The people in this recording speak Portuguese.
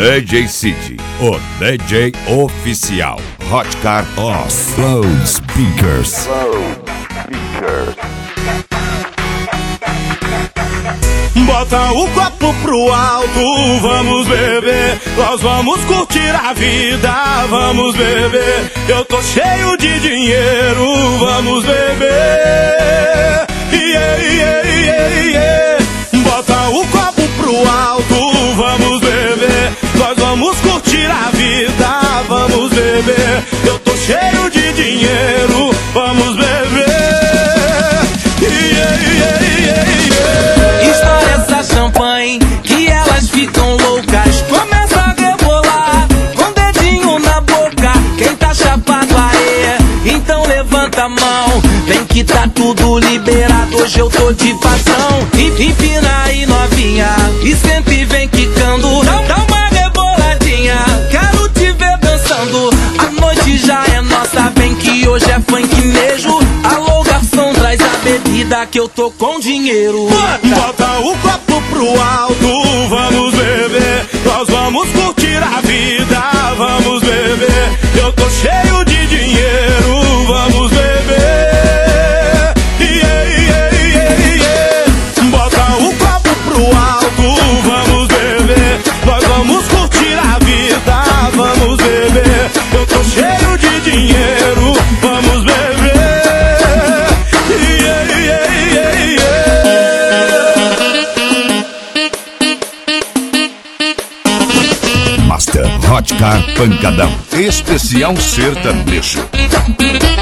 DJ City, o DJ oficial. Hot Car Off. Loudspeakers. Bota o copo pro alto, vamos beber. Nós vamos curtir a vida, vamos beber. Eu tô cheio de dinheiro, vamos beber. Yeah, yeah, yeah, yeah. Bota o copo pro alto, vamos beber. Nós vamos curtir a vida, vamos beber. Eu tô cheio de dinheiro, vamos beber. Yeah, yeah, yeah, yeah. Estoura essa champanhe que elas ficam loucas. Começa a rebolar com o dedinho na boca. Quem tá chapado aê, então levanta a mão. Vem que tá tudo liberado, hoje eu tô de patrão. Empina aí novinha e senta e vem quicando. Dá uma reboladinha, quero te ver dançando. A noite já é nossa, vem que hoje é funk mesmo. Alô garçom, traz a bebida que eu tô com dinheiro. Bota o copo pro alto, vamos beber. Nós vamos curtir a vida, vamos beber. Eu tô cheio de dinheiro, vamos beber. Yeah, yeah, yeah, yeah. Bota o copo pro alto, vamos beber. Nós vamos curtir a vida, vamos beber. Eu tô cheio de dinheiro, vamos beber. Yeah, yeah, yeah, yeah. Master Hot Car Pancadão. Especial sertanejo.